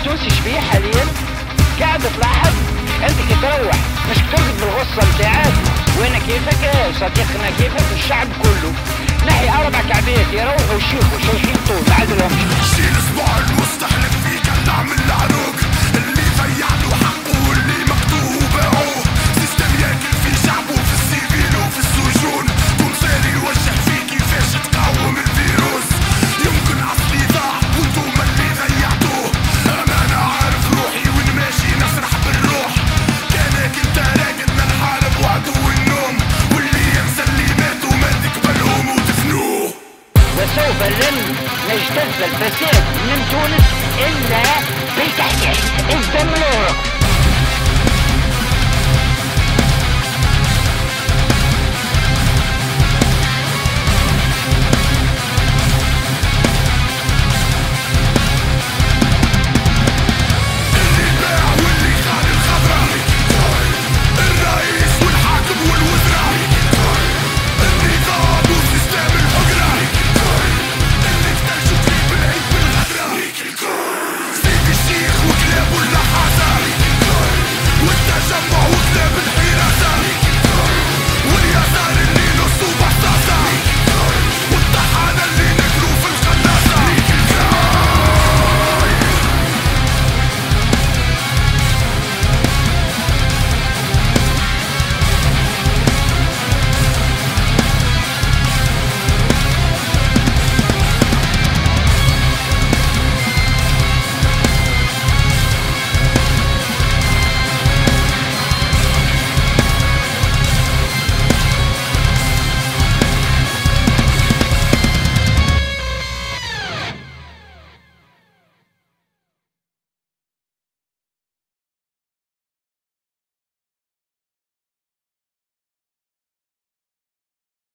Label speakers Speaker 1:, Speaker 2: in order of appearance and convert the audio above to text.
Speaker 1: التونسي شبيه حاليا قاعد تلاحظ انت تروح مش ترقد بالغصة متاعك وانا كيفك صديقنا كيفك الشعب كله نحي 4 كعبات يروحوا يشيخوا شايفين طول ما عادلهمش.
Speaker 2: شيل اسبوع المستحلف فيك نعمل العروق اللي ضيع له حقه واللي مقتوه وباعوه سيستم ياكل في شعبه في السيفيل وفي السجون تونسي يوجه فيه كيفاش تقاوم الفيروس يمكن اصلي ضاع وانتم اللي ضيعتوه انا عارف روحي وين ماشي نسرح بالروح كانك انت راقدنا نحارب وعدو النوم واللي ينسى اللي ماتوا ما تقبلهم وتفنوه.
Speaker 1: وسوف لن نجتاز الفساد من تونس الا بالتحقيق الدم العرق.